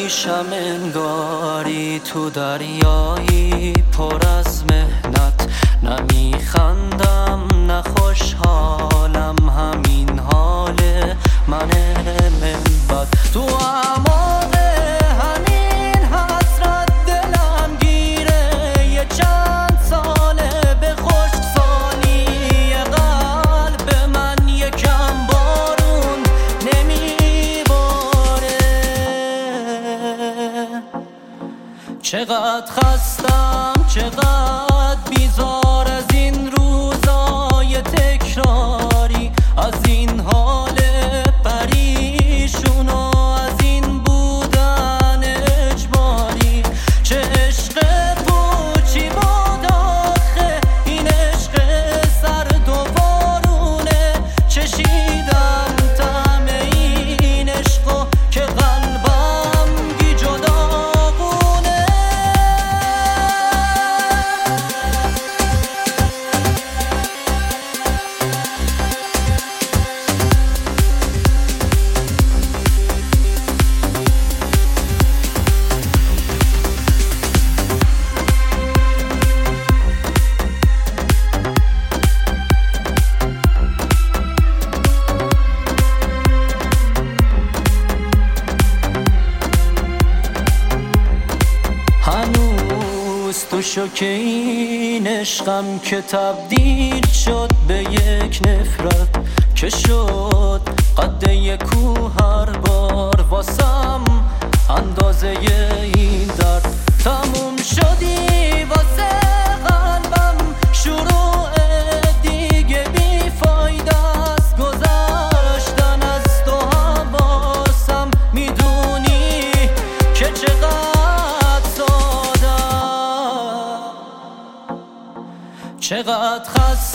پیشم انگاری تو دریایی پر از مهنت، نمیخندم نه خوشحالم، همین حال من بد. تو اعماق همین حسرت دلم گیره، یه چند ساله به خشکسالی قلب من یکم بارون نمیباره. چقدر خستم، چقدر بیزار از این روزای تکراری، از این حال پریشون و از این بودن اجباری. چه عشق پوچی بود آخه این عشق سرد و بارونه، چشیدم طعم این عشقو که قلبم گی جداگونه. هنوز تو شوکه این عشقم که تبدیل شد به یک نفرت، که شد قد یک کوه هر بار واسم اندازه این درد. تموم شدی واسه قلبم، شروع دیگه بیفایده است گذشتن از تو. حواسم میدونی که چقدر خست